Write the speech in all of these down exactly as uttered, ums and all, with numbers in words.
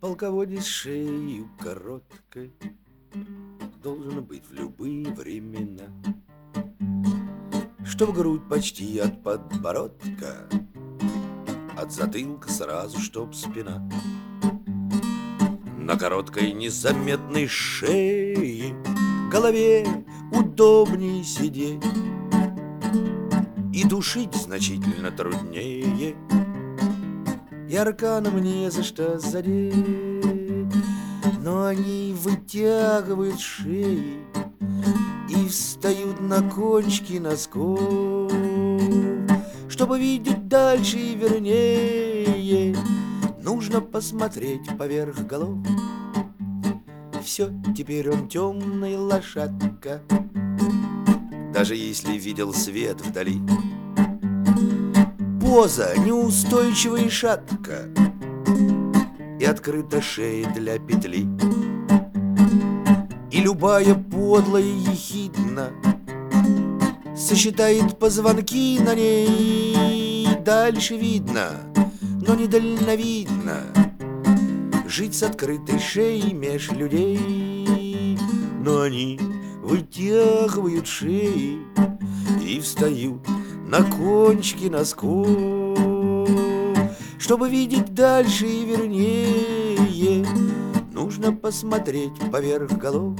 Полководец шею короткой должен быть в любые времена, чтоб грудь почти от подбородка, от затылка сразу, чтоб спина. На короткой незаметной шее голове удобнее сидеть, и душить значительно труднее, и арканам не за что задеть. Но они вытягивают шеи и встают на кончики носков, чтобы видеть дальше и вернее, нужно посмотреть поверх голов. Все, теперь он темная лошадка, даже если видел свет вдали. Поза неустойчивая и шатка, и открыта шея для петли. И любая подлая ехидна сосчитает позвонки на ней. Дальше видно, но недальновидно жить с открытой шеей меж людей. Но они вытягивают шеи и встают на кончики носков, чтобы видеть дальше и вернее, нужно посмотреть поверх голов.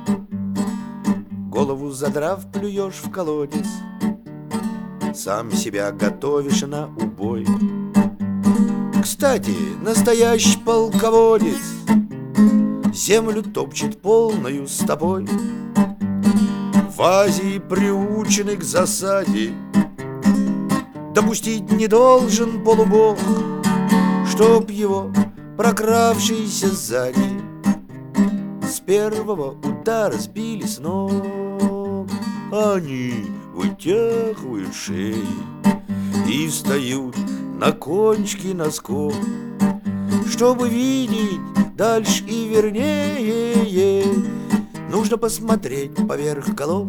Голову задрав, плюешь в колодец, сам себя готовишь на убой. Кстати, настоящий полководец землю топчет полною стопой. В Азии приученный к засаде допустить не должен полубог, чтоб его прокравшиеся сзади с первого удара сбили с ног. Они вытягивают шеи и встают на кончики носков, чтобы видеть дальше и вернее, нужно посмотреть поверх голов.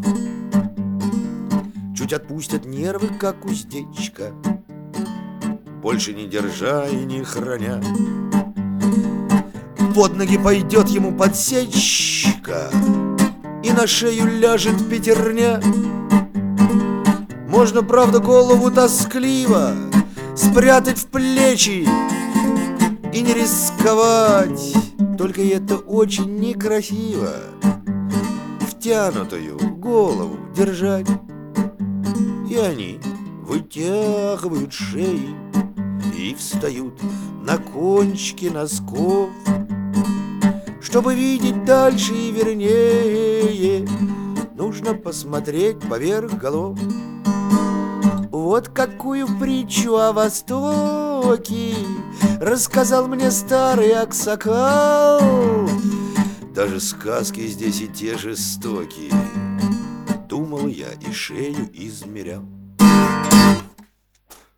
Чуть отпустят нервы, как уздечка, больше не держа и не храня. Под ноги пойдет ему подсечка, и на шею ляжет пятерня. Можно, правда, голову тоскливо спрятать в плечи и не рисковать, только это очень некрасиво втянутую голову держать. И они вытягивают шеи и встают на кончики носков, чтобы видеть дальше и вернее, нужно посмотреть поверх голов. Вот какую притчу о Востоке рассказал мне старый аксакал. Даже сказки здесь и те жестокие, думал я и шею измерял.